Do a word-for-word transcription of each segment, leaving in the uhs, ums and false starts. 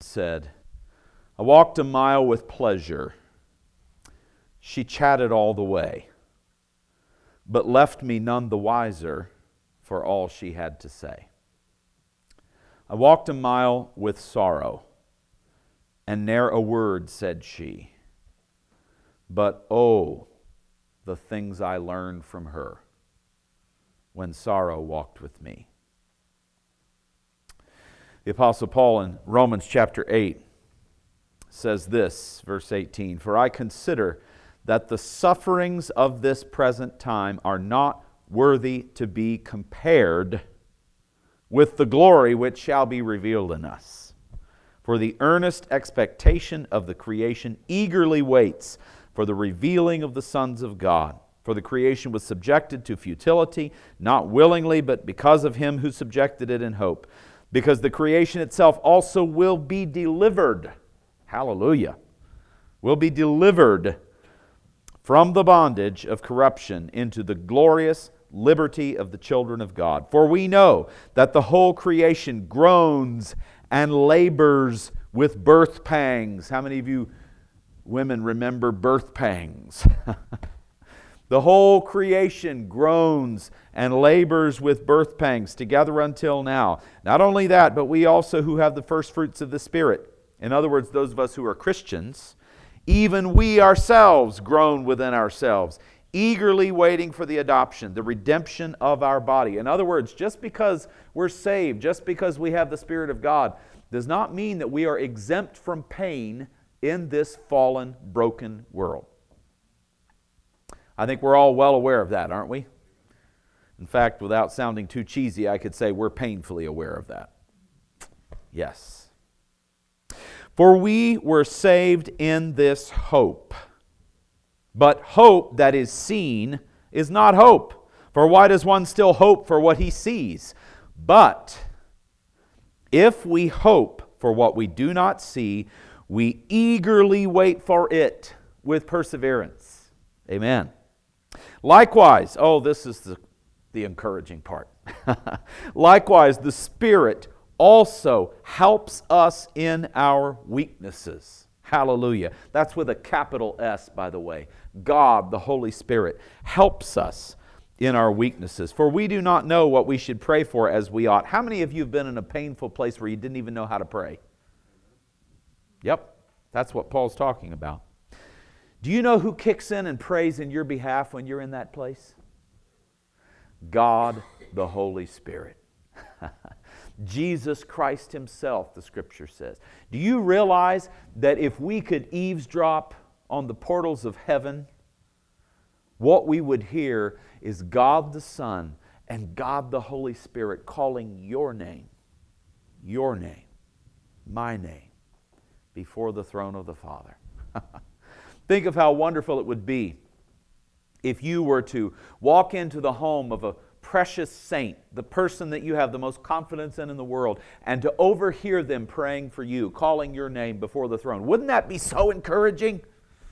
said, I walked a mile with pleasure. She chatted all the way, but left me none the wiser for all she had to say. I walked a mile with sorrow, and ne'er a word said she. But oh, the things I learned from her when sorrow walked with me. The Apostle Paul in Romans chapter eight says this, verse eighteen, For I consider that the sufferings of this present time are not worthy to be compared with the glory which shall be revealed in us. For the earnest expectation of the creation eagerly waits for the revealing of the sons of God. For the creation was subjected to futility, not willingly, but because of Him who subjected it in hope. Because the creation itself also will be delivered. Hallelujah. Will be delivered from the bondage of corruption into the glorious liberty of the children of God. For we know that the whole creation groans and labors with birth pangs. How many of you women remember birth pangs? The whole creation groans and labors with birth pangs together until now. Not only that, but we also who have the first fruits of the Spirit, in other words, those of us who are Christians, even we ourselves groan within ourselves, eagerly waiting for the adoption, the redemption of our body. In other words, just because we're saved, just because we have the Spirit of God, does not mean that we are exempt from pain in this fallen, broken world. I think we're all well aware of that, aren't we? In fact, without sounding too cheesy, I could say we're painfully aware of that. Yes. For we were saved in this hope. But hope that is seen is not hope. For why does one still hope for what he sees? But if we hope for what we do not see, we eagerly wait for it with perseverance. Amen. Likewise, oh, this is the, the encouraging part. Likewise, the Spirit also helps us in our weaknesses. Hallelujah. That's with a capital S, by the way. God, the Holy Spirit, helps us in our weaknesses. For we do not know what we should pray for as we ought. How many of you have been in a painful place where you didn't even know how to pray? Yep, that's what Paul's talking about. Do you know who kicks in and prays in your behalf when you're in that place? God, the Holy Spirit. Jesus Christ Himself, the Scripture says. Do you realize that if we could eavesdrop on the portals of heaven, what we would hear is God the Son and God the Holy Spirit calling your name, your name, my name, before the throne of the Father. Think of how wonderful it would be if you were to walk into the home of a precious saint, the person that you have the most confidence in in the world, and to overhear them praying for you, calling your name before the throne. Wouldn't that be so encouraging?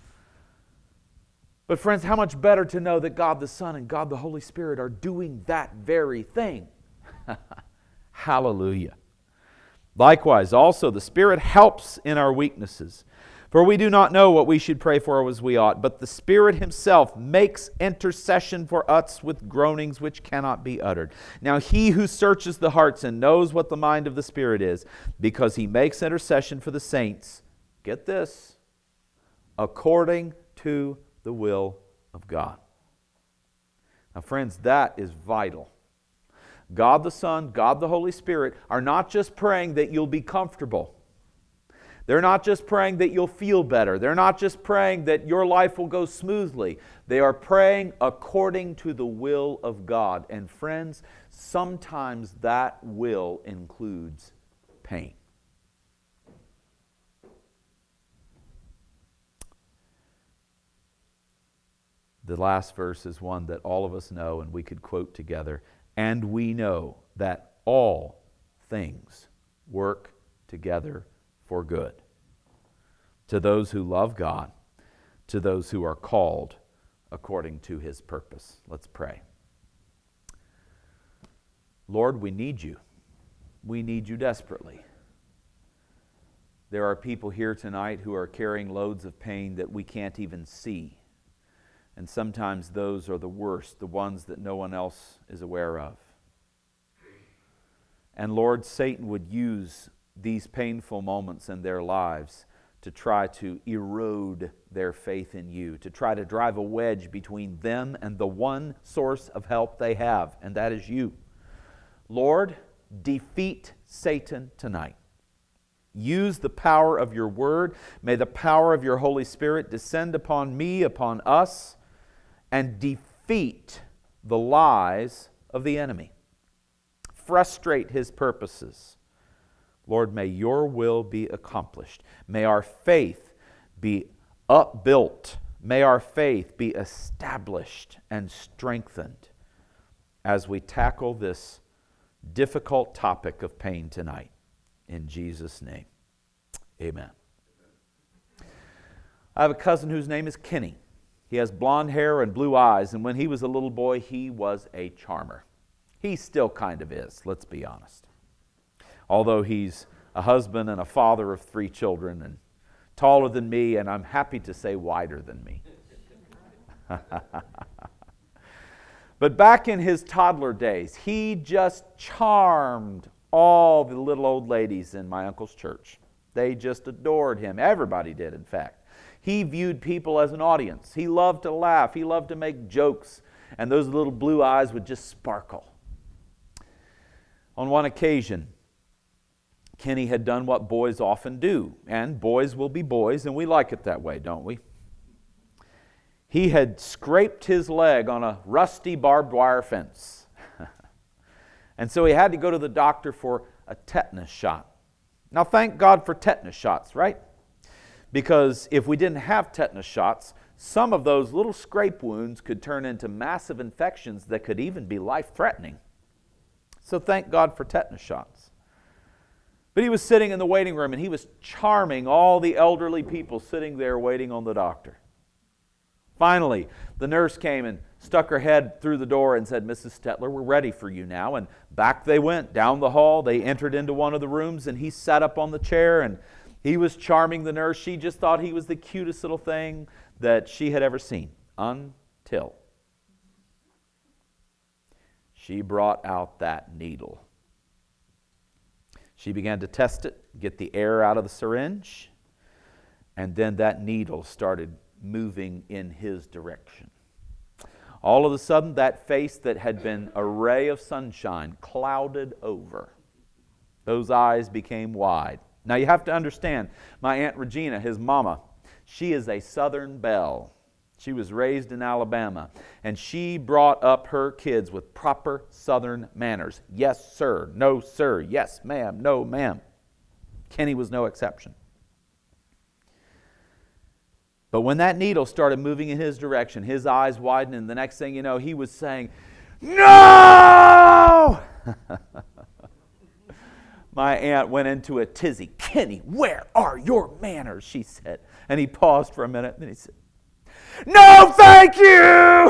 But friends, how much better to know that God the Son and God the Holy Spirit are doing that very thing. Hallelujah. Likewise, also the Spirit helps in our weaknesses. For we do not know what we should pray for as we ought, but the Spirit Himself makes intercession for us with groanings which cannot be uttered. Now He who searches the hearts and knows what the mind of the Spirit is, because He makes intercession for the saints, get this, according to the will of God. Now friends, that is vital. God the Son, God the Holy Spirit are not just praying that you'll be comfortable. They're not just praying that you'll feel better. They're not just praying that your life will go smoothly. They are praying according to the will of God. And friends, sometimes that will includes pain. The last verse is one that all of us know and we could quote together. And we know that all things work together for good, to those who love God, to those who are called according to His purpose. Let's pray. Lord, we need You. We need You desperately. There are people here tonight who are carrying loads of pain that we can't even see. And sometimes those are the worst, the ones that no one else is aware of. And Lord, Satan would use these painful moments in their lives to try to erode their faith in you, to try to drive a wedge between them and the one source of help they have, and that is you. Lord, defeat Satan tonight. Use the power of your word. May the power of your Holy Spirit descend upon me, upon us, and defeat the lies of the enemy. Frustrate his purposes. Lord, may your will be accomplished. May our faith be upbuilt. May our faith be established and strengthened as we tackle this difficult topic of pain tonight. In Jesus' name, amen. I have a cousin whose name is Kenny. He has blonde hair and blue eyes, and when he was a little boy, he was a charmer. He still kind of is, let's be honest. Although he's a husband and a father of three children, and taller than me, and I'm happy to say wider than me. But back in his toddler days, he just charmed all the little old ladies in my uncle's church. They just adored him. Everybody did, in fact. He viewed people as an audience. He loved to laugh. He loved to make jokes. And those little blue eyes would just sparkle. On one occasion, Kenny had done what boys often do. And boys will be boys, and we like it that way, don't we? He had scraped his leg on a rusty barbed wire fence. And so he had to go to the doctor for a tetanus shot. Now, thank God for tetanus shots, right? Because if we didn't have tetanus shots, some of those little scrape wounds could turn into massive infections that could even be life-threatening. So thank God for tetanus shots. But he was sitting in the waiting room, and he was charming all the elderly people sitting there waiting on the doctor. Finally, the nurse came and stuck her head through the door and said, "Missus Stetler, we're ready for you now." And back they went down the hall. They entered into one of the rooms, and he sat up on the chair, and he was charming the nurse. She just thought he was the cutest little thing that she had ever seen, until she brought out that needle. She began to test it, get the air out of the syringe, and then that needle started moving in his direction. All of a sudden, that face that had been a ray of sunshine clouded over. Those eyes became wide. Now you have to understand, my Aunt Regina, his mama, she is a Southern belle. She was raised in Alabama, and she brought up her kids with proper Southern manners. Yes, sir. No, sir. Yes, ma'am. No, ma'am. Kenny was no exception. But when that needle started moving in his direction, his eyes widened, and the next thing you know, he was saying, "No!" My aunt went into a tizzy. "Kenny, where are your manners?" she said. And he paused for a minute, and then he said, "No, thank you!"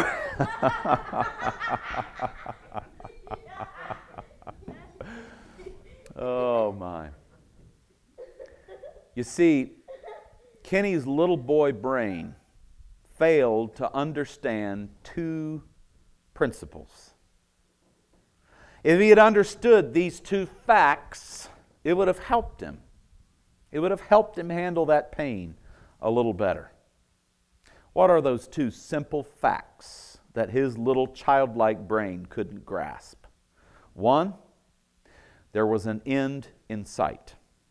Oh, my. You see, Kenny's little boy brain failed to understand two principles. If he had understood these two facts, it would have helped him. It would have helped him handle that pain a little better. What are those two simple facts that his little childlike brain couldn't grasp? One, there was an end in sight.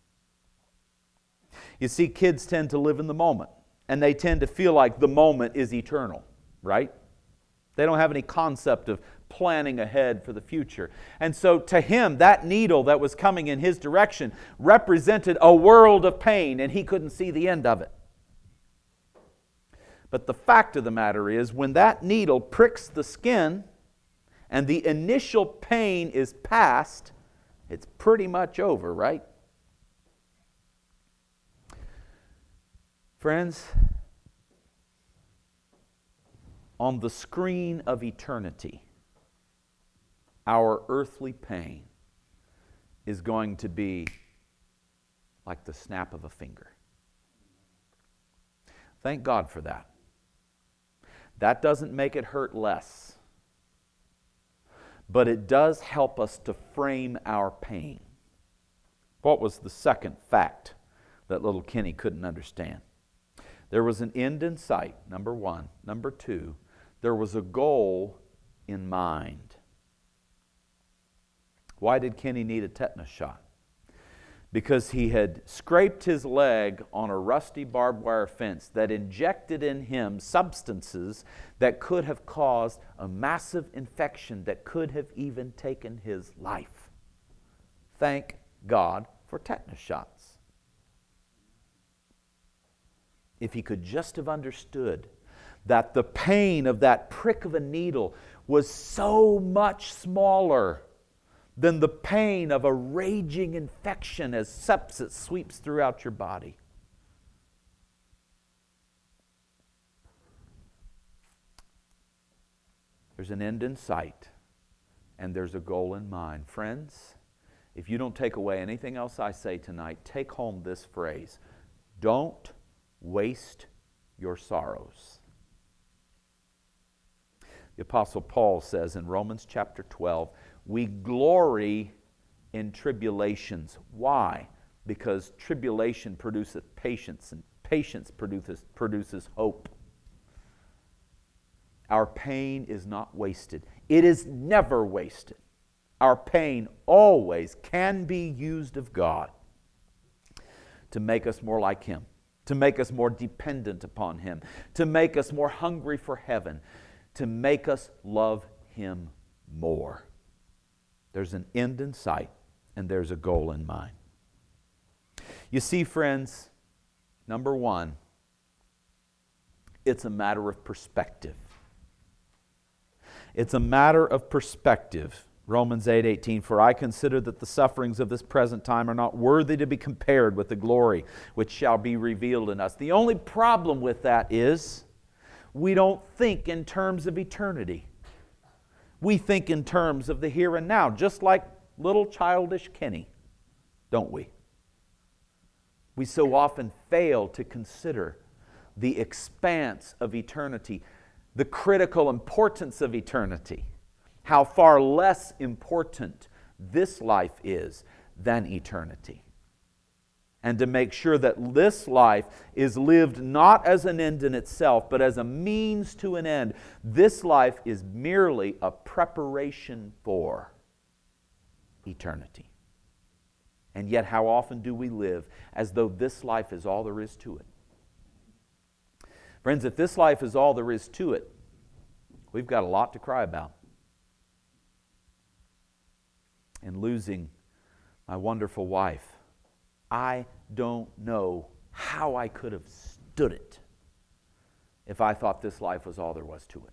You see, kids tend to live in the moment, and they tend to feel like the moment is eternal, right? They don't have any concept of planning ahead for the future. And so to him, that needle that was coming in his direction represented a world of pain, and he couldn't see the end of it. But the fact of the matter is, when that needle pricks the skin and the initial pain is past, it's pretty much over, right? Friends, on the screen of eternity, our earthly pain is going to be like the snap of a finger. Thank God for that. That doesn't make it hurt less, but it does help us to frame our pain. What was the second fact that little Kenny couldn't understand? There was an end in sight, number one. Number two, there was a goal in mind. Why did Kenny need a tetanus shot? Because he had scraped his leg on a rusty barbed wire fence that injected in him substances that could have caused a massive infection that could have even taken his life. Thank God for tetanus shots. If he could just have understood that the pain of that prick of a needle was so much smaller than the pain of a raging infection as sepsis sweeps throughout your body. There's an end in sight, and there's a goal in mind. Friends, if you don't take away anything else I say tonight, take home this phrase: don't waste your sorrows. The Apostle Paul says in Romans chapter twelve, we glory in tribulations. Why? Because tribulation produces patience, and patience produces, produces hope. Our pain is not wasted. It is never wasted. Our pain always can be used of God to make us more like Him, to make us more dependent upon Him, to make us more hungry for heaven, to make us love Him more. There's an end in sight, and there's a goal in mind. You see, friends, number one, it's a matter of perspective. It's a matter of perspective. Romans eight eighteen, for I consider that the sufferings of this present time are not worthy to be compared with the glory which shall be revealed in us. The only problem with that is we don't think in terms of eternity. We think in terms of the here and now, just like little childish Kenny, don't we? We so often fail to consider the expanse of eternity, the critical importance of eternity, how far less important this life is than eternity. And to make sure that this life is lived not as an end in itself, but as a means to an end. This life is merely a preparation for eternity. And yet, how often do we live as though this life is all there is to it? Friends, if this life is all there is to it, we've got a lot to cry about. And losing my wonderful wife, I don't know how I could have stood it if I thought this life was all there was to it.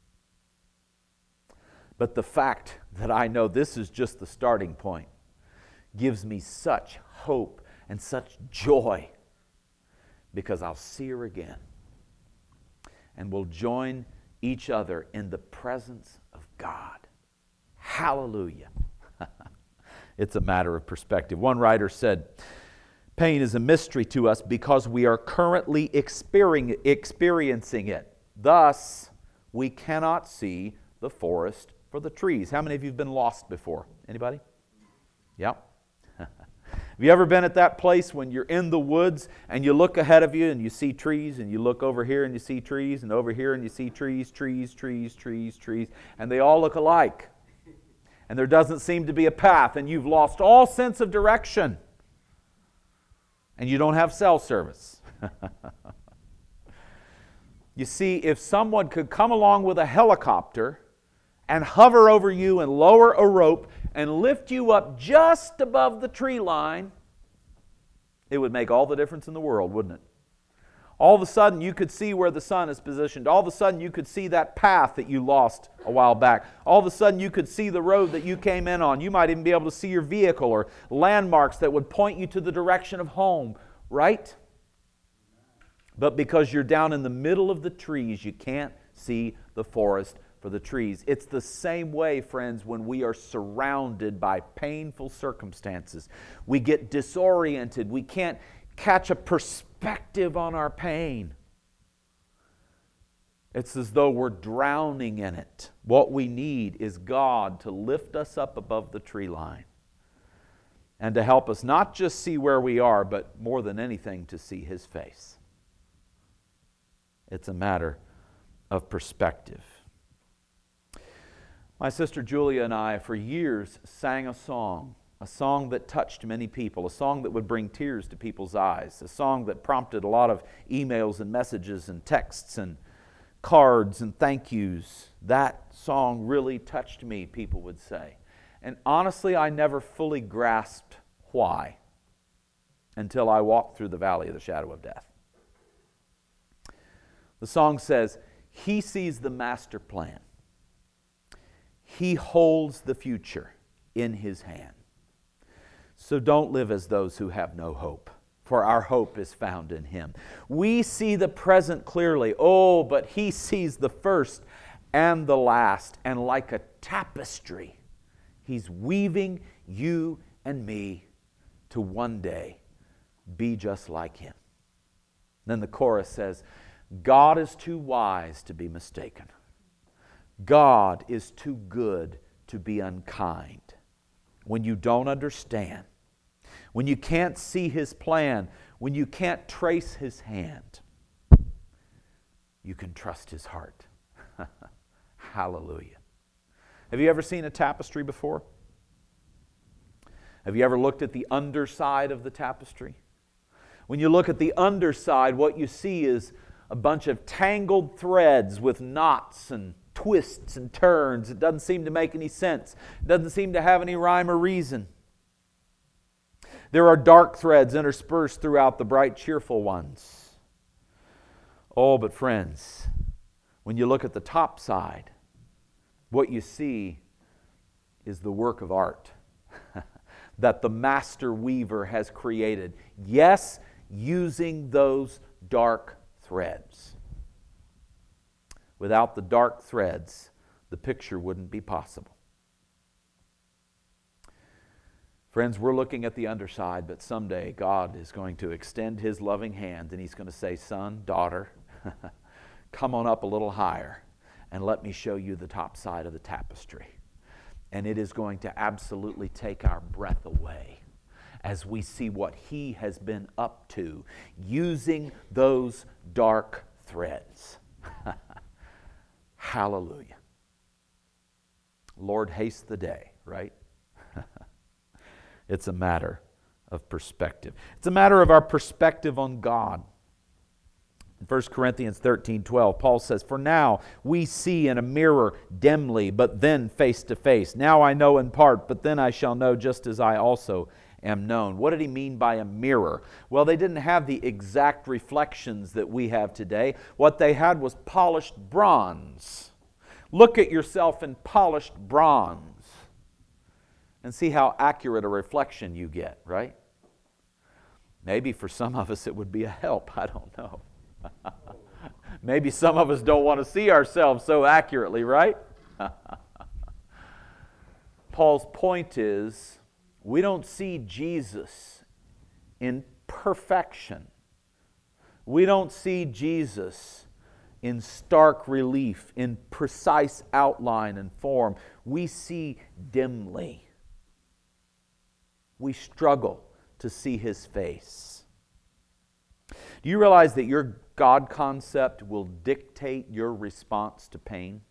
But the fact that I know this is just the starting point gives me such hope and such joy, because I'll see her again and we'll join each other in the presence of God. Hallelujah. It's a matter of perspective. One writer said, pain is a mystery to us because we are currently experiencing it. Thus, we cannot see the forest for the trees. How many of you have been lost before? Anybody? Yeah. Have you ever been at that place when you're in the woods and you look ahead of you and you see trees, and you look over here and you see trees, and over here and you see trees, trees, trees, trees, trees, and they all look alike? And there doesn't seem to be a path, and you've lost all sense of direction. And you don't have cell service. You see, if someone could come along with a helicopter and hover over you and lower a rope and lift you up just above the tree line, it would make all the difference in the world, wouldn't it? All of a sudden you could see where the sun is positioned. All of a sudden you could see that path that you lost a while back. All of a sudden you could see the road that you came in on. You might even be able to see your vehicle or landmarks that would point you to the direction of home, right? But because you're down in the middle of the trees, you can't see the forest for the trees. It's the same way, friends, when we are surrounded by painful circumstances. We get disoriented. We can't catch a perspective on our pain. It's as though we're drowning in it. What we need is God to lift us up above the tree line and to help us not just see where we are, but more than anything, to see His face. It's a matter of perspective. My sister Julia and I, for years, sang a song, a song that touched many people, a song that would bring tears to people's eyes, a song that prompted a lot of emails and messages and texts and cards and thank yous. That song really touched me, people would say. And honestly, I never fully grasped why until I walked through the valley of the shadow of death. The song says, He sees the master plan. He holds the future in His hand. So don't live as those who have no hope, for our hope is found in Him. We see the present clearly. Oh, but He sees the first and the last. And like a tapestry, He's weaving you and me to one day be just like Him. Then the chorus says, God is too wise to be mistaken. God is too good to be unkind. When you don't understand, when you can't see His plan, when you can't trace His hand, you can trust His heart. Hallelujah. Have you ever seen a tapestry before? Have you ever looked at the underside of the tapestry? When you look at the underside, what you see is a bunch of tangled threads with knots and twists and turns. It doesn't seem to make any sense. It doesn't seem to have any rhyme or reason. There are dark threads interspersed throughout the bright, cheerful ones. Oh, but friends, when you look at the top side, what you see is the work of art that the master weaver has created. Yes, using those dark threads. Without the dark threads, the picture wouldn't be possible. Friends, we're looking at the underside, but someday God is going to extend His loving hand and He's going to say, son, daughter, come on up a little higher and let me show you the top side of the tapestry. And it is going to absolutely take our breath away as we see what He has been up to using those dark threads. Hallelujah. Lord, haste the day, right? It's a matter of perspective. It's a matter of our perspective on God. In First Corinthians thirteen twelve, Paul says, for now we see in a mirror dimly, but then face to face. Now I know in part, but then I shall know just as I also am known. What did he mean by a mirror? Well, they didn't have the exact reflections that we have today. What they had was polished bronze. Look at yourself in polished bronze and see how accurate a reflection you get, right? Maybe for some of us it would be a help. I don't know. Maybe some of us don't want to see ourselves so accurately, right? Paul's point is, we don't see Jesus in perfection. We don't see Jesus in stark relief, in precise outline and form. We see dimly. We struggle to see His face. Do you realize that your God concept will dictate your response to pain?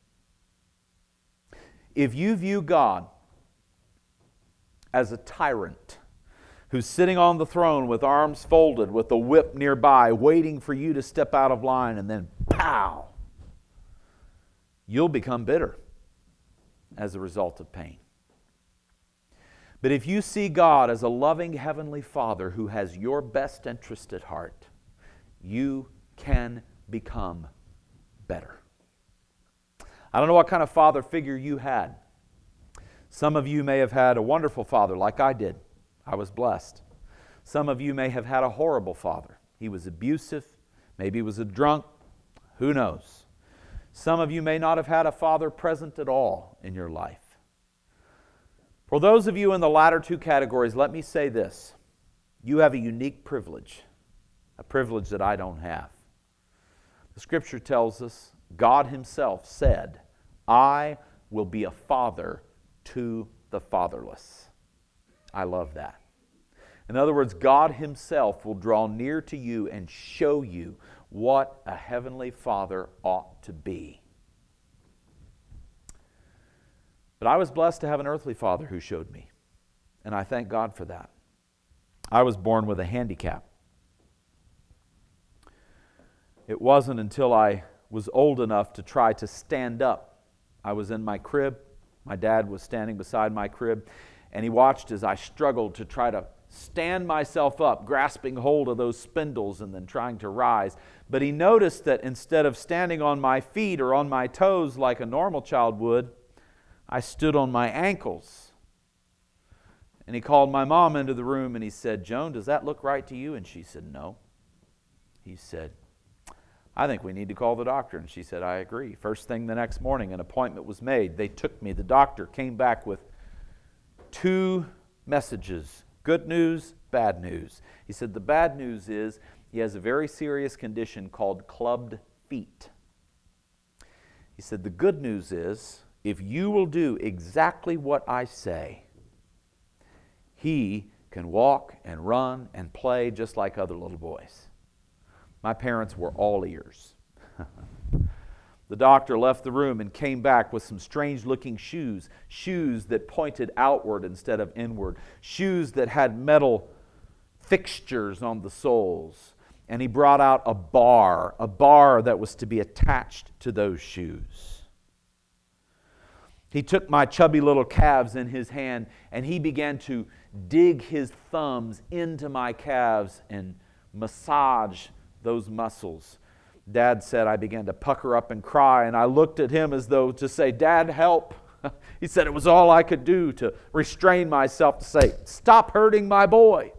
If you view God as a tyrant who's sitting on the throne with arms folded, with a whip nearby, waiting for you to step out of line, and then pow, you'll become bitter as a result of pain. But if you see God as a loving Heavenly Father who has your best interest at heart, you can become better. I don't know what kind of father figure you had. Some of you may have had a wonderful father like I did. I was blessed. Some of you may have had a horrible father. He was abusive. Maybe he was a drunk. Who knows? Some of you may not have had a father present at all in your life. For those of you in the latter two categories, let me say this. You have a unique privilege, a privilege that I don't have. The Scripture tells us, God Himself said, I will be a father to the fatherless. I love that. In other words, God Himself will draw near to you and show you what a heavenly Father ought to be. But I was blessed to have an earthly father who showed me, and I thank God for that. I was born with a handicap. It wasn't until I was old enough to try to stand up. I was in my crib. My dad was standing beside my crib, and he watched as I struggled to try to stand myself up, grasping hold of those spindles and then trying to rise. But he noticed that instead of standing on my feet or on my toes like a normal child would, I stood on my ankles. And he called my mom into the room and he said, Joan, does that look right to you? And she said, no. He said, I think we need to call the doctor. And she said, I agree. First thing the next morning, an appointment was made. They took me. The doctor came back with two messages. Good news, bad news. He said, the bad news is he has a very serious condition called clubbed feet. He said, the good news is if you will do exactly what I say, he can walk and run and play just like other little boys. My parents were all ears. The doctor left the room and came back with some strange-looking shoes, shoes that pointed outward instead of inward, shoes that had metal fixtures on the soles. And he brought out a bar, a bar that was to be attached to those shoes. He took my chubby little calves in his hand and he began to dig his thumbs into my calves and massage those muscles. Dad said I began to pucker up and cry, and I looked at him as though to say, Dad, help. He said it was all I could do to restrain myself to say, stop hurting my boy.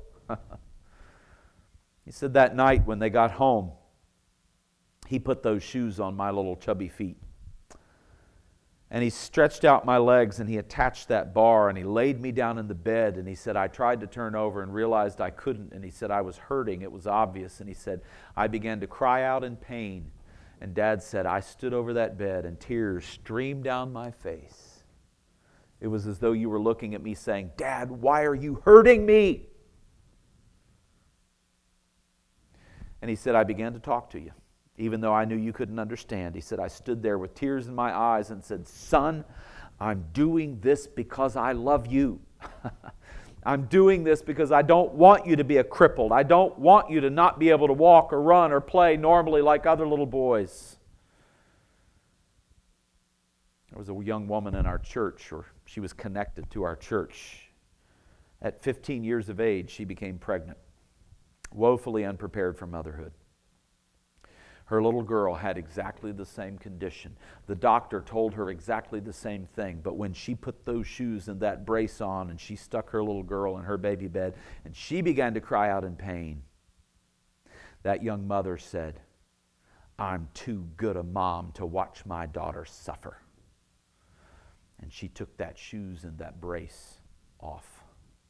He said that night when they got home, he put those shoes on my little chubby feet. And he stretched out my legs and he attached that bar and he laid me down in the bed and he said, I tried to turn over and realized I couldn't. And he said, I was hurting. It was obvious. And he said, I began to cry out in pain. And Dad said, I stood over that bed and tears streamed down my face. It was as though you were looking at me saying, Dad, why are you hurting me? And he said, I began to talk to you. Even though I knew you couldn't understand. He said, I stood there with tears in my eyes and said, son, I'm doing this because I love you. I'm doing this because I don't want you to be a crippled. I don't want you to not be able to walk or run or play normally like other little boys. There was a young woman in our church, or she was connected to our church. At fifteen years of age, she became pregnant, woefully unprepared for motherhood. Her little girl had exactly the same condition. The doctor told her exactly the same thing. But when she put those shoes and that brace on and she stuck her little girl in her baby bed and she began to cry out in pain, that young mother said, I'm too good a mom to watch my daughter suffer. And she took that shoes and that brace off.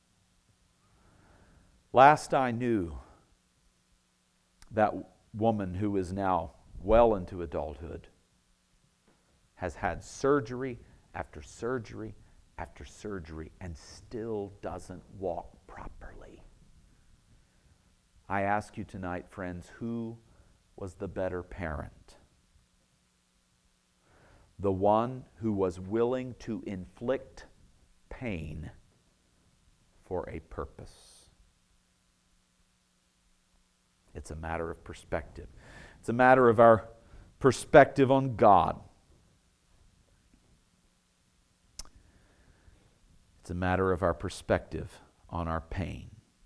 Last I knew, that woman who is now well into adulthood has had surgery after surgery after surgery and still doesn't walk properly. I ask you tonight, friends, who was the better parent? The one who was willing to inflict pain for a purpose. It's a matter of perspective. It's a matter of our perspective on God. It's a matter of our perspective on our pain.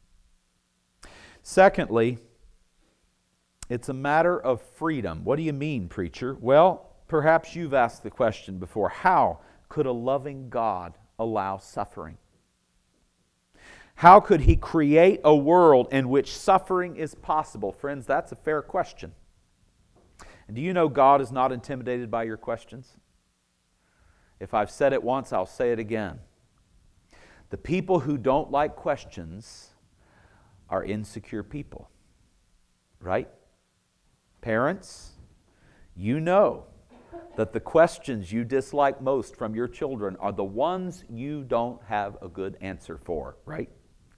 Secondly, it's a matter of freedom. What do you mean, preacher? Well, perhaps you've asked the question before, how could a loving God allow suffering? How could He create a world in which suffering is possible? Friends, that's a fair question. And do you know God is not intimidated by your questions? If I've said it once, I'll say it again. The people who don't like questions are insecure people. Right? Parents, you know that the questions you dislike most from your children are the ones you don't have a good answer for, right?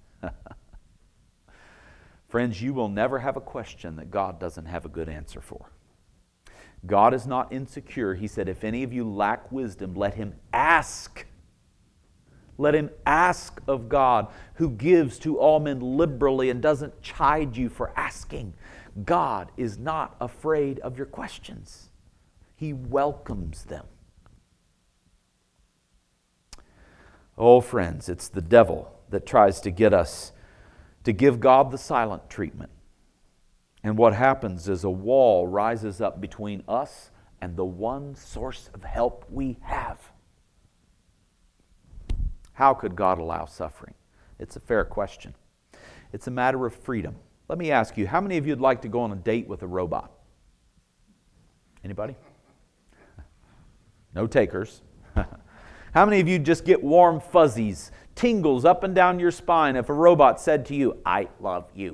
Friends, you will never have a question that God doesn't have a good answer for. God is not insecure. He said, if any of you lack wisdom, let him ask. Let him ask of God, who gives to all men liberally and doesn't chide you for asking. God is not afraid of your questions. He welcomes them. Oh, friends, it's the devil that tries to get us to give God the silent treatment. And what happens is a wall rises up between us and the one source of help we have. How could God allow suffering? It's a fair question. It's a matter of freedom. Let me ask you, how many of you would like to go on a date with a robot? Anybody? No takers. How many of you just get warm fuzzies, tingles up and down your spine if a robot said to you, I love you?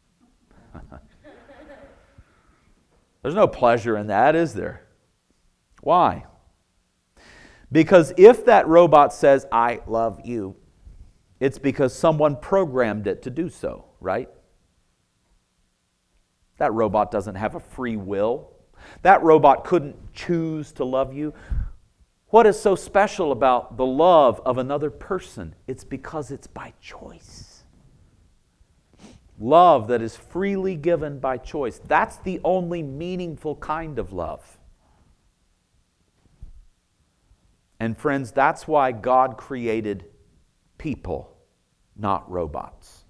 There's no pleasure in that, is there? Why? Because if that robot says, I love you, it's because someone programmed it to do so, right? That robot doesn't have a free will. That robot couldn't choose to love you. What is so special about the love of another person? It's because it's by choice. Love that is freely given by choice. That's the only meaningful kind of love. And friends, that's why God created people, not robots.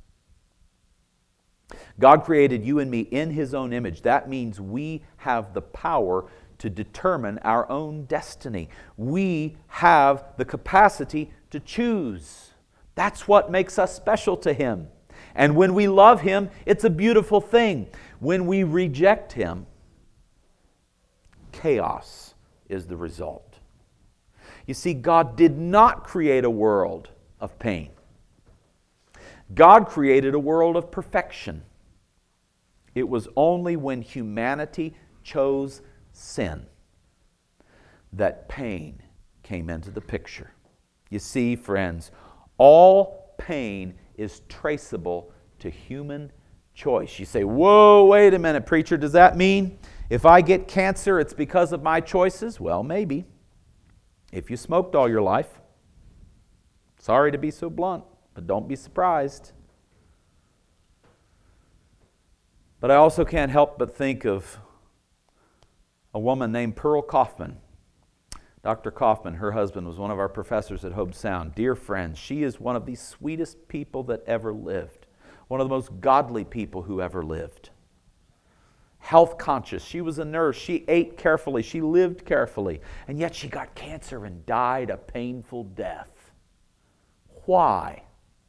God created you and me in His own image. That means we have the power to determine our own destiny. We have the capacity to choose. That's what makes us special to Him. And when we love Him, it's a beautiful thing. When we reject Him, chaos is the result. You see, God did not create a world of pain. God created a world of perfection. It was only when humanity chose sin that pain came into the picture. You see, friends, all pain is traceable to human choice. You say, whoa, wait a minute, preacher, does that mean if I get cancer, it's because of my choices? Well, maybe. If you smoked all your life, sorry to be so blunt, but don't be surprised. But I also can't help but think of a woman named Pearl Kaufman. Doctor Kaufman, her husband, was one of our professors at Hobe Sound. Dear friends, she is one of the sweetest people that ever lived. One of the most godly people who ever lived. Health conscious. She was a nurse. She ate carefully. She lived carefully. And yet she got cancer and died a painful death. Why?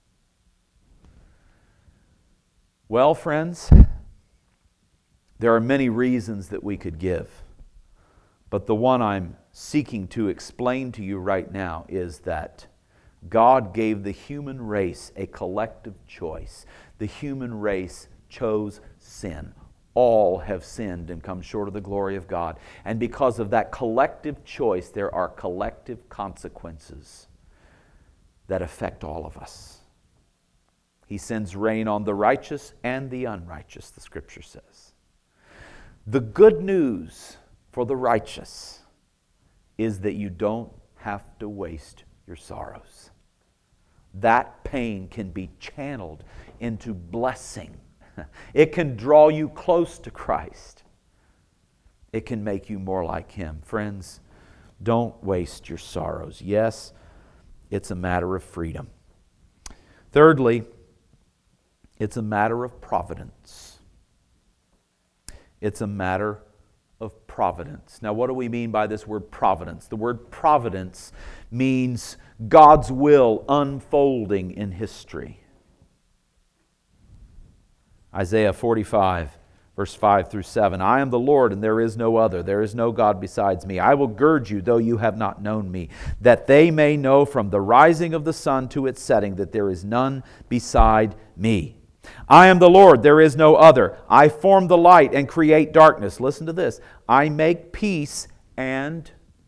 Well, friends, there are many reasons that we could give. But the one I'm seeking to explain to you right now is that God gave the human race a collective choice. The human race chose sin. All have sinned and come short of the glory of God. And because of that collective choice, there are collective consequences that affect all of us. He sends rain on the righteous and the unrighteous, the Scripture says. The good news for the righteous is that you don't have to waste your sorrows. That pain can be channeled into blessing. It can draw you close to Christ. It can make you more like Him. Friends, don't waste your sorrows. Yes, it's a matter of freedom. Thirdly, it's a matter of providence. It's a matter of providence. Now, what do we mean by this word providence? The word providence means God's will unfolding in history. Isaiah forty-five, Verse five through seven, I am the Lord, and there is no other. There is no God besides me. I will gird you, though you have not known me, that they may know from the rising of the sun to its setting that there is none beside me. I am the Lord, there is no other. I form the light and create darkness. Listen to this. I make peace and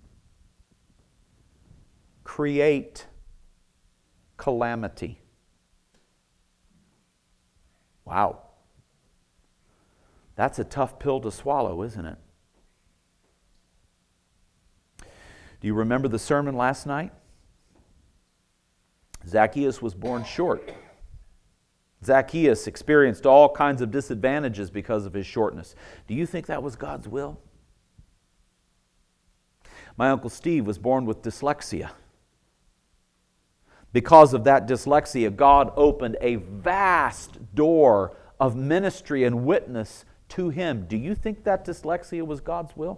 create calamity. Wow. That's a tough pill to swallow, isn't it? Do you remember the sermon last night? Zacchaeus was born short. Zacchaeus experienced all kinds of disadvantages because of his shortness. Do you think that was God's will? My Uncle Steve was born with dyslexia. Because of that dyslexia, God opened a vast door of ministry and witness to him. Do you think that dyslexia was God's will?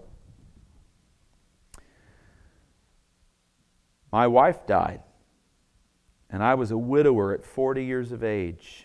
My wife died, and I was a widower at forty years of age.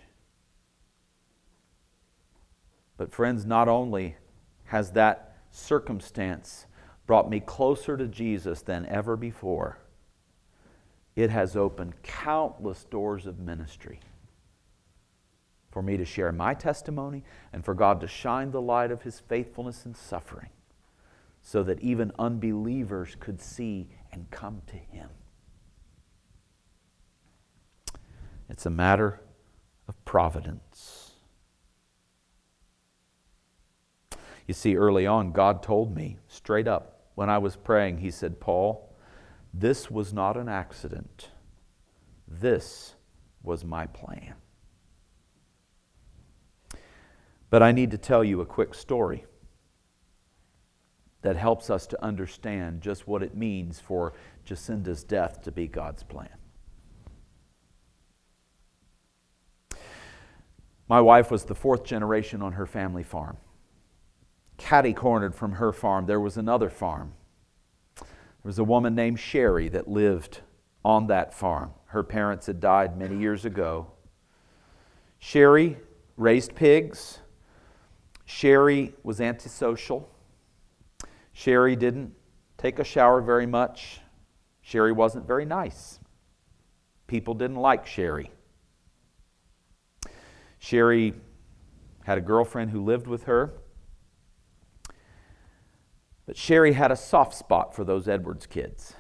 But friends, not only has that circumstance brought me closer to Jesus than ever before, it has opened countless doors of ministry for me to share my testimony and for God to shine the light of His faithfulness in suffering so that even unbelievers could see and come to Him. It's a matter of providence. You see, early on, God told me straight up when I was praying, He said, Paul, this was not an accident. This was my plan. But I need to tell you a quick story that helps us to understand just what it means for Jacinda's death to be God's plan. My wife was the fourth generation on her family farm. Catty-cornered from her farm, there was another farm. There was a woman named Sherry that lived on that farm. Her parents had died many years ago. Sherry raised pigs. Sherry was antisocial. Sherry didn't take a shower very much. Sherry wasn't very nice. People didn't like Sherry. Sherry had a girlfriend who lived with her. But Sherry had a soft spot for those Edwards kids.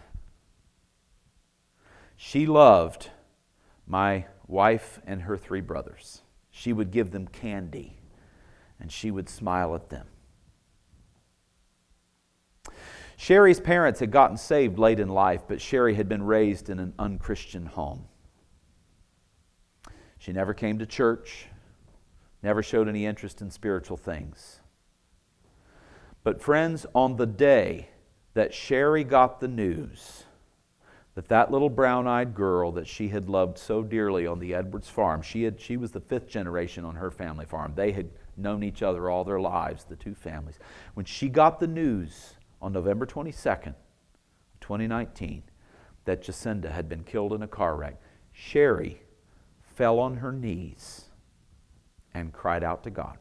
She loved my wife and her three brothers. She would give them candy, and she would smile at them. Sherry's parents had gotten saved late in life, but Sherry had been raised in an unchristian home. She never came to church, never showed any interest in spiritual things. But friends, on the day that Sherry got the news that that little brown-eyed girl that she had loved so dearly on the Edwards farm, she had she was the fifth generation on her family farm. They had known each other all their lives, the two families. When she got the news on November twenty-second, twenty nineteen, that Jacinda had been killed in a car wreck, Sherry fell on her knees and cried out to God.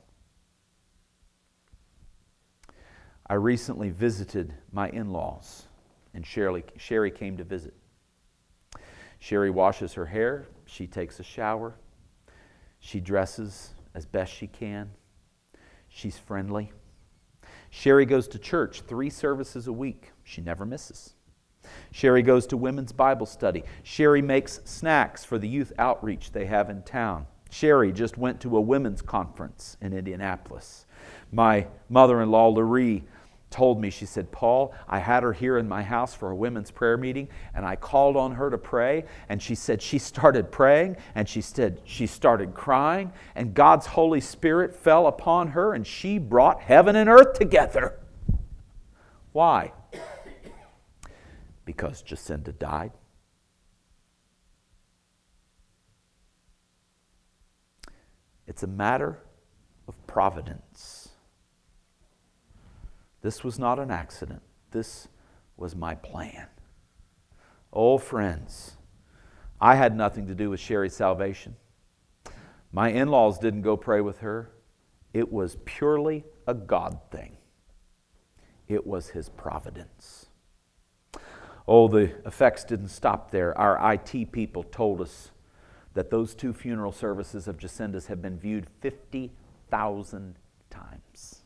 I recently visited my in-laws, and Sherry, Sherry came to visit. Sherry washes her hair, she takes a shower, she dresses as best she can, she's friendly. Sherry goes to church three services a week. She never misses. Sherry goes to women's Bible study. Sherry makes snacks for the youth outreach they have in town. Sherry just went to a women's conference in Indianapolis. My mother-in-law, Laree, told me, she said, Paul, I had her here in my house for a women's prayer meeting, and I called on her to pray, and she said she started praying, and she said she started crying, and God's Holy Spirit fell upon her, and she brought heaven and earth together. Why? Because Jacinda died. It's a matter of providence. This was not an accident. This was my plan. Oh, friends, I had nothing to do with Sherry's salvation. My in-laws didn't go pray with her. It was purely a God thing. It was His providence. Oh, the effects didn't stop there. Our I T people told us that those two funeral services of Jacinda's have been viewed fifty thousand times.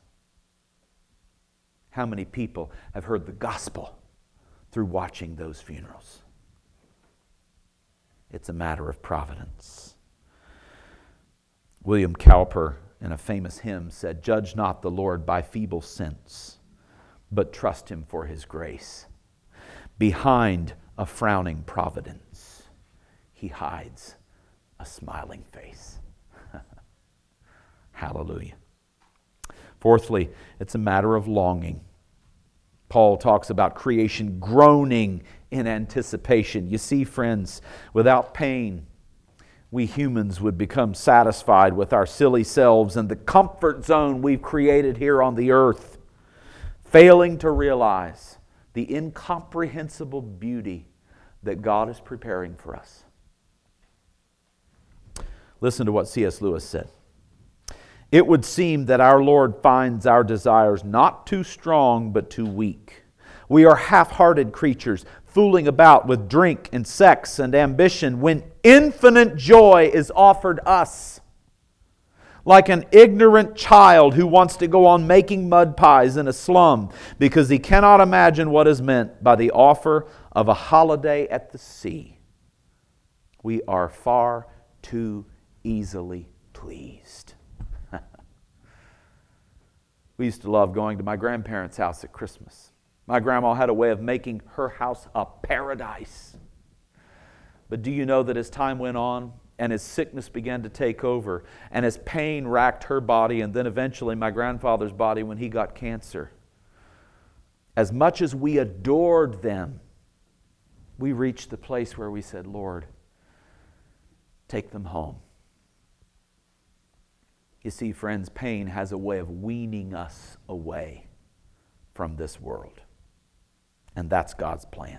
How many people have heard the gospel through watching those funerals? It's a matter of providence. William Cowper, in a famous hymn, said, "Judge not the Lord by feeble sense, but trust Him for His grace. Behind a frowning providence, He hides a smiling face." Hallelujah. Fourthly, it's a matter of longing. Paul talks about creation groaning in anticipation. You see, friends, without pain, we humans would become satisfied with our silly selves and the comfort zone we've created here on the earth, failing to realize the incomprehensible beauty that God is preparing for us. Listen to what C S Lewis said. "It would seem that our Lord finds our desires not too strong but too weak. We are half-hearted creatures, fooling about with drink and sex and ambition when infinite joy is offered us. Like an ignorant child who wants to go on making mud pies in a slum because he cannot imagine what is meant by the offer of a holiday at the sea. We are far too easily pleased." We used to love going to my grandparents' house at Christmas. My grandma had a way of making her house a paradise. But do you know that as time went on and as sickness began to take over and as pain racked her body and then eventually my grandfather's body when he got cancer, as much as we adored them, we reached the place where we said, "Lord, take them home." You see, friends, pain has a way of weaning us away from this world. And that's God's plan.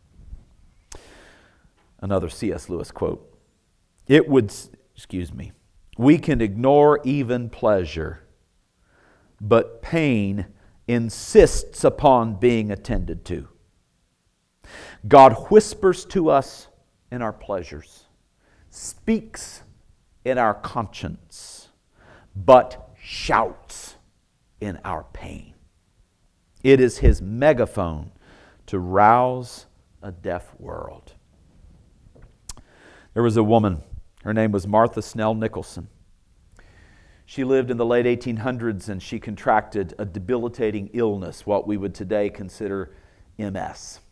Another C S Lewis quote. It would, excuse me, "We can ignore even pleasure, but pain insists upon being attended to. God whispers to us in our pleasures, speaks in our conscience, but shouts in our pain. It is His megaphone to rouse a deaf world." There was a woman, her name was Martha Snell Nicholson. She lived in the late eighteen hundreds and she contracted a debilitating illness, what we would today consider M S.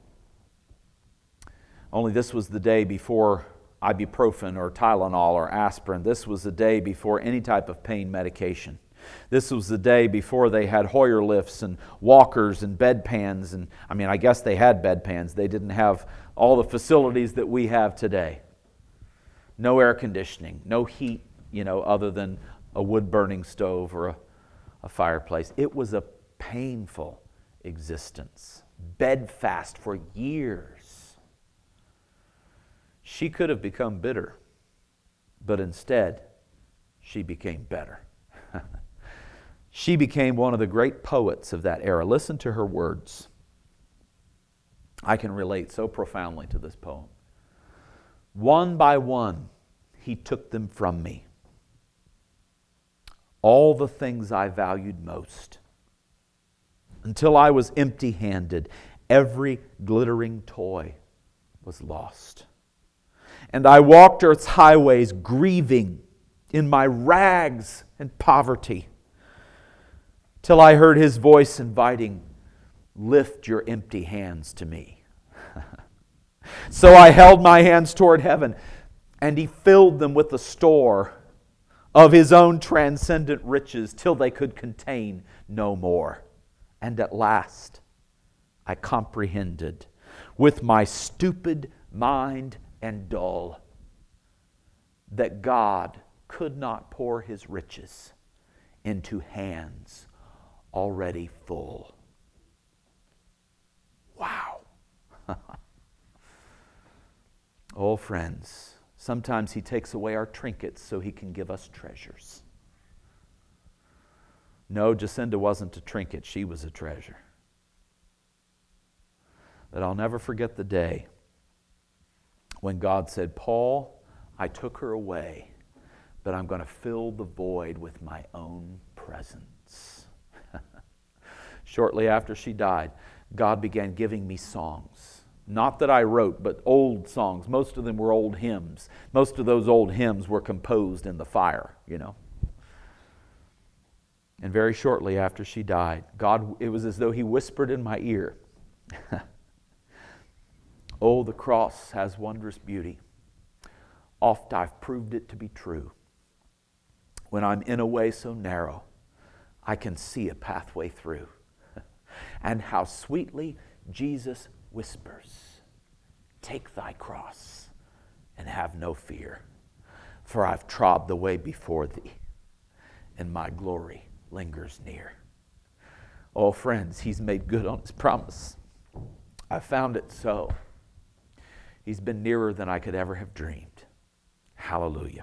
Only this was the day before ibuprofen or Tylenol or aspirin. This was the day before any type of pain medication. This was the day before they had Hoyer lifts and walkers and bedpans. And I mean, I guess they had bedpans. They didn't have all the facilities that we have today. No air conditioning, no heat, you know, other than a wood-burning stove or a, a fireplace. It was a painful existence. Bedfast for years. She could have become bitter, but instead, she became better. She became one of the great poets of that era. Listen to her words. I can relate so profoundly to this poem. "One by one, He took them from me. All the things I valued most. Until I was empty-handed, every glittering toy was lost. And I walked earth's highways grieving in my rags and poverty, till I heard His voice inviting, 'Lift your empty hands to me.' So I held my hands toward heaven, and He filled them with the store of His own transcendent riches till they could contain no more. And at last I comprehended with my stupid mind and dull that God could not pour His riches into hands already full." Wow. Oh, friends, sometimes He takes away our trinkets so He can give us treasures. No, Jacinda wasn't a trinket. She was a treasure. But I'll never forget the day when God said, Paul, I took her away, but I'm going to fill the void with my own presence. Shortly after she died, God began giving me songs. Not that I wrote, but old songs. Most of them were old hymns. Most of those old hymns were composed in the fire, you know. And very shortly after she died, God, it was as though He whispered in my ear, oh, the cross has wondrous beauty. Oft I've proved it to be true. When I'm in a way so narrow, I can see a pathway through. And how sweetly Jesus whispers, take thy cross and have no fear, for I've trod the way before thee, and my glory lingers near. Oh, friends, He's made good on His promise. I found it so. He's been nearer than I could ever have dreamed. Hallelujah.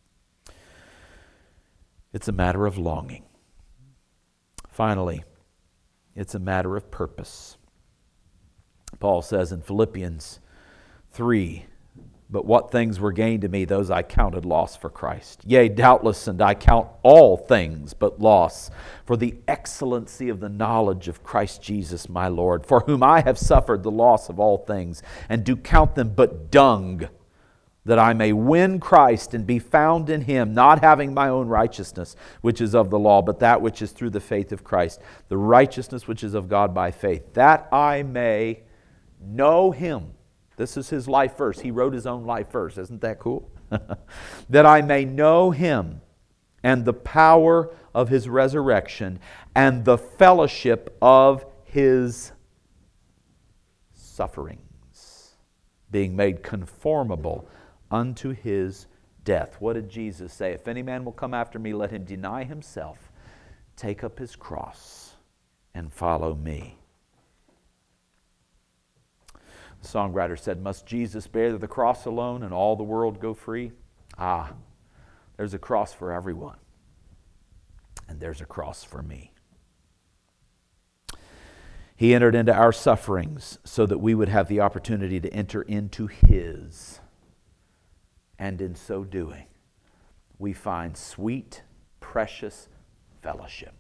It's a matter of longing. Finally, it's a matter of purpose. Paul says in Philippians three, but what things were gained to me, those I counted loss for Christ. Yea, doubtless, and I count all things but loss for the excellency of the knowledge of Christ Jesus my Lord, for whom I have suffered the loss of all things, and do count them but dung, that I may win Christ and be found in Him, not having my own righteousness, which is of the law, but that which is through the faith of Christ, the righteousness which is of God by faith, that I may know Him. This is his life verse. He wrote his own life verse. Isn't that cool? That I may know Him and the power of His resurrection and the fellowship of His sufferings, being made conformable unto His death. What did Jesus say? If any man will come after me, let him deny himself, take up his cross, and follow me. The songwriter said, must Jesus bear the cross alone and all the world go free? Ah, there's a cross for everyone. And there's a cross for me. He entered into our sufferings so that we would have the opportunity to enter into His. And in so doing, we find sweet, precious fellowship.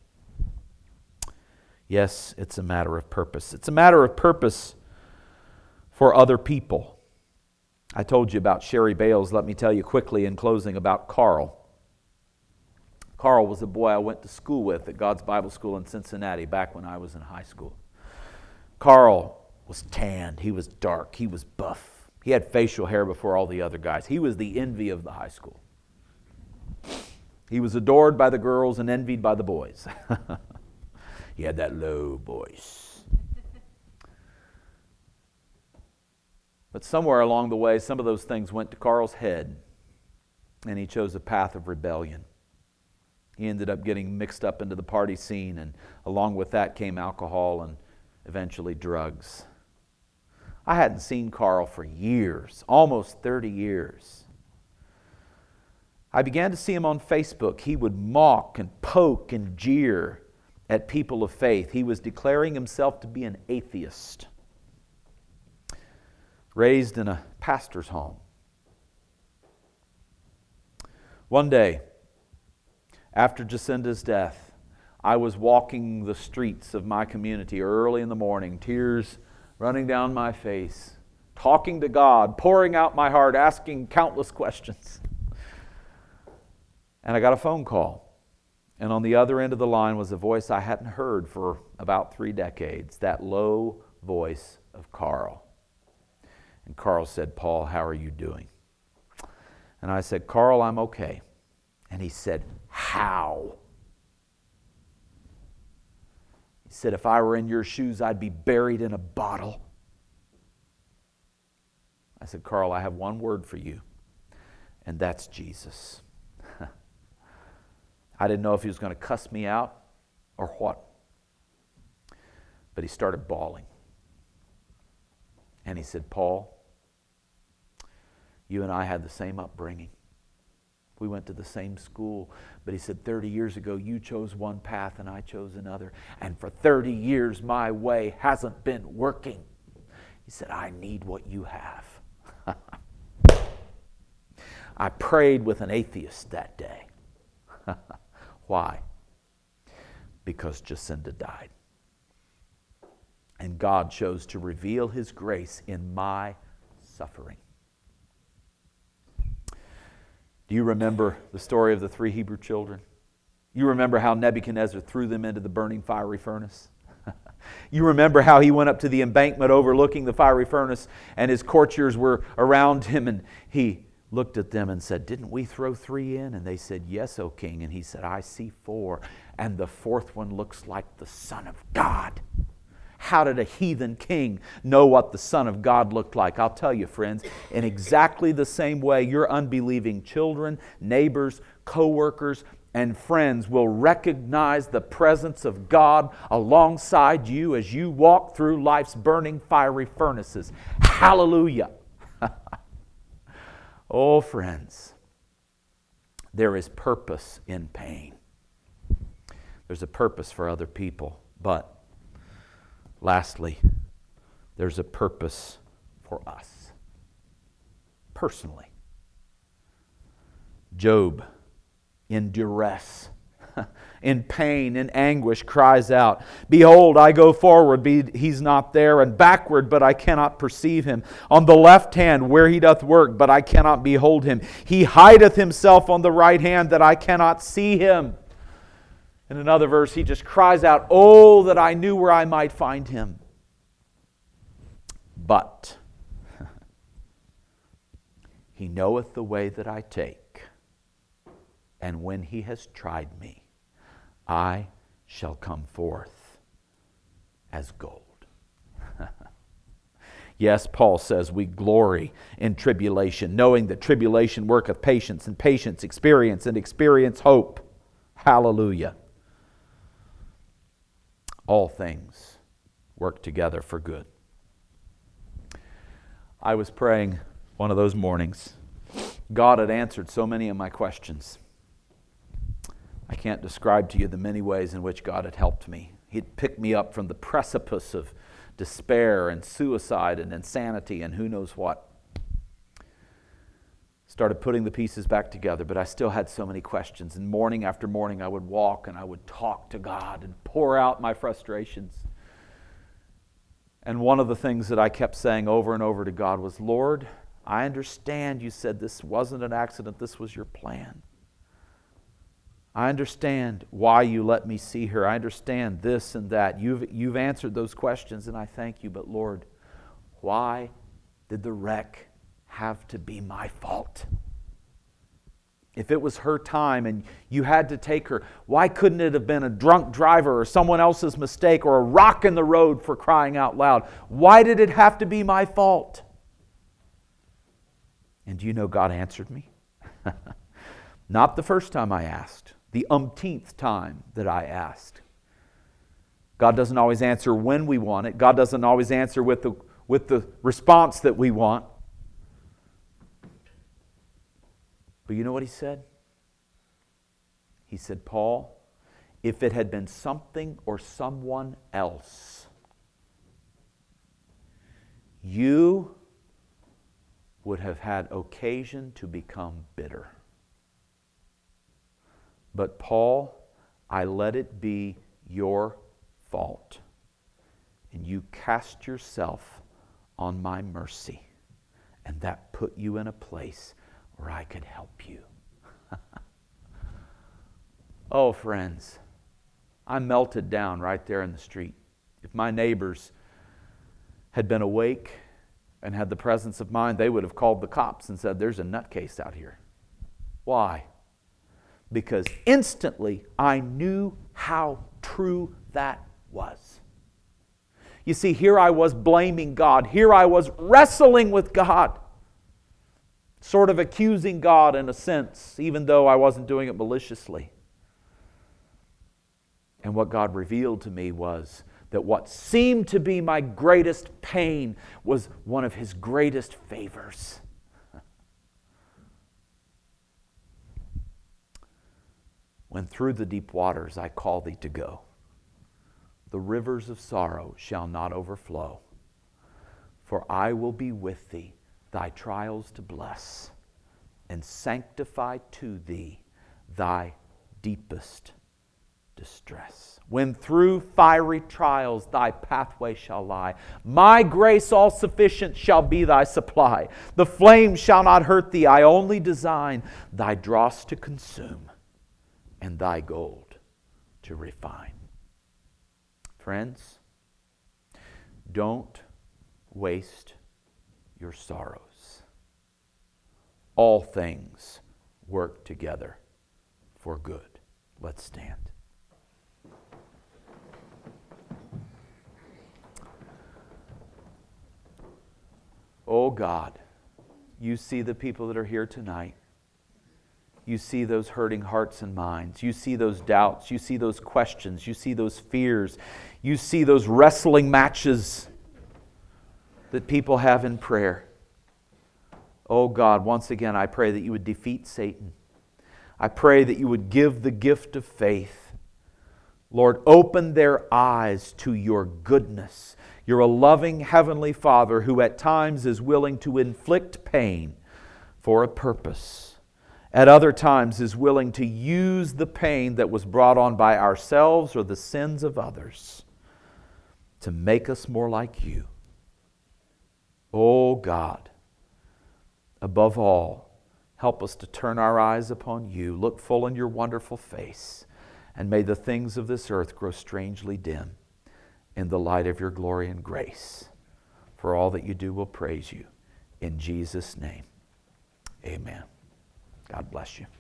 Yes, it's a matter of purpose. It's a matter of purpose for other people. I told you about Sherry Bales. Let me tell you quickly in closing about Carl. Carl was a boy I went to school with at God's Bible School in Cincinnati back when I was in high school. Carl was tanned. He was dark. He was buff. He had facial hair before all the other guys. He was the envy of the high school. He was adored by the girls and envied by the boys. He had that low voice. But somewhere along the way, some of those things went to Carl's head, and he chose a path of rebellion. He ended up getting mixed up into the party scene, and along with that came alcohol and eventually drugs. I hadn't seen Carl for years, almost thirty years. I began to see him on Facebook. He would mock and poke and jeer at people of faith. He was declaring himself to be an atheist. Raised in a pastor's home. One day, after Jacinda's death, I was walking the streets of my community early in the morning, tears running down my face, talking to God, pouring out my heart, asking countless questions. And I got a phone call. And on the other end of the line was a voice I hadn't heard for about three decades, that low voice of Carl. And Carl said, Paul, how are you doing? And I said, Carl, I'm okay. And he said, how? He said, if I were in your shoes, I'd be buried in a bottle. I said, Carl, I have one word for you, and that's Jesus. I didn't know if he was going to cuss me out or what. But he started bawling. And he said, Paul, you and I had the same upbringing. We went to the same school. But he said, thirty years ago, you chose one path and I chose another. And for thirty years, my way hasn't been working. He said, I need what you have. I prayed with an atheist that day. Why? Because Jacinda died. And God chose to reveal His grace in my suffering. Do you remember the story of the three Hebrew children? You remember how Nebuchadnezzar threw them into the burning fiery furnace? You remember how he went up to the embankment overlooking the fiery furnace and his courtiers were around him, and he looked at them and said, didn't we throw three in? And they said, yes, O king. And he said, I see four, and the fourth one looks like the Son of God. How did a heathen king know what the Son of God looked like? I'll tell you, friends, in exactly the same way, your unbelieving children, neighbors, co-workers, and friends will recognize the presence of God alongside you as you walk through life's burning fiery furnaces. Hallelujah! Oh, friends, there is purpose in pain. There's a purpose for other people, but lastly, there's a purpose for us personally. Job, in duress, in pain, in anguish, cries out, behold, I go forward, be he's not there, and backward, but I cannot perceive him. On the left hand, where he doth work, but I cannot behold him. He hideth himself on the right hand, that I cannot see him. In another verse, he just cries out, oh, that I knew where I might find him. But he knoweth the way that I take, and when he has tried me, I shall come forth as gold. Yes, Paul says we glory in tribulation, knowing that tribulation worketh patience, and patience experience, and experience hope. Hallelujah. All things work together for good. I was praying one of those mornings. God had answered so many of my questions. I can't describe to you the many ways in which God had helped me. He'd picked me up from the precipice of despair and suicide and insanity and who knows what. Started putting the pieces back together, but I still had so many questions. And morning after morning I would walk and I would talk to God and pour out my frustrations. And one of the things that I kept saying over and over to God was, Lord, I understand you said this wasn't an accident, this was your plan. I understand why you let me see her. I understand this and that. You've, you've answered those questions and I thank you. But Lord, why did the wreck have to be my fault? If it was her time and you had to take her, why couldn't it have been a drunk driver or someone else's mistake or a rock in the road, for crying out loud? Why did it have to be my fault? And do you know God answered me? Not the first time I asked, the umpteenth time that I asked. God doesn't always answer when we want it. God doesn't always answer with the, with the response that we want. But you know what he said? He said, Paul, if it had been something or someone else, you would have had occasion to become bitter. But Paul, I let it be your fault. And you cast yourself on my mercy. And that put you in a place where I could help you. Oh, friends, I melted down right there in the street. If my neighbors had been awake and had the presence of mind, they would have called the cops and said, there's a nutcase out here. Why? Because instantly I knew how true that was. You see, here I was blaming God. Here I was wrestling with God. Sort of accusing God in a sense, even though I wasn't doing it maliciously. And what God revealed to me was that what seemed to be my greatest pain was one of His greatest favors. when through the deep waters I call thee to go. The rivers of sorrow shall not overflow, for I will be with thee, thy trials to bless, and sanctify to thee thy deepest distress. When through fiery trials thy pathway shall lie, my grace all sufficient shall be thy supply. The flame shall not hurt thee, I only design thy dross to consume and thy gold to refine. Friends, don't waste your sorrows. All things work together for good. Let's stand. Oh God, you see the people that are here tonight. You see those hurting hearts and minds. You see those doubts. You see those questions. You see those fears. You see those wrestling matches that people have in prayer. Oh God, once again, I pray that you would defeat Satan. I pray that you would give the gift of faith. Lord, open their eyes to your goodness. You're a loving Heavenly Father who at times is willing to inflict pain for a purpose. At other times is willing to use the pain that was brought on by ourselves or the sins of others to make us more like you. Oh God, above all, help us to turn our eyes upon you, look full in your wonderful face, and may the things of this earth grow strangely dim in the light of your glory and grace. For all that you do, we'll praise you. In Jesus' name, amen. God bless you.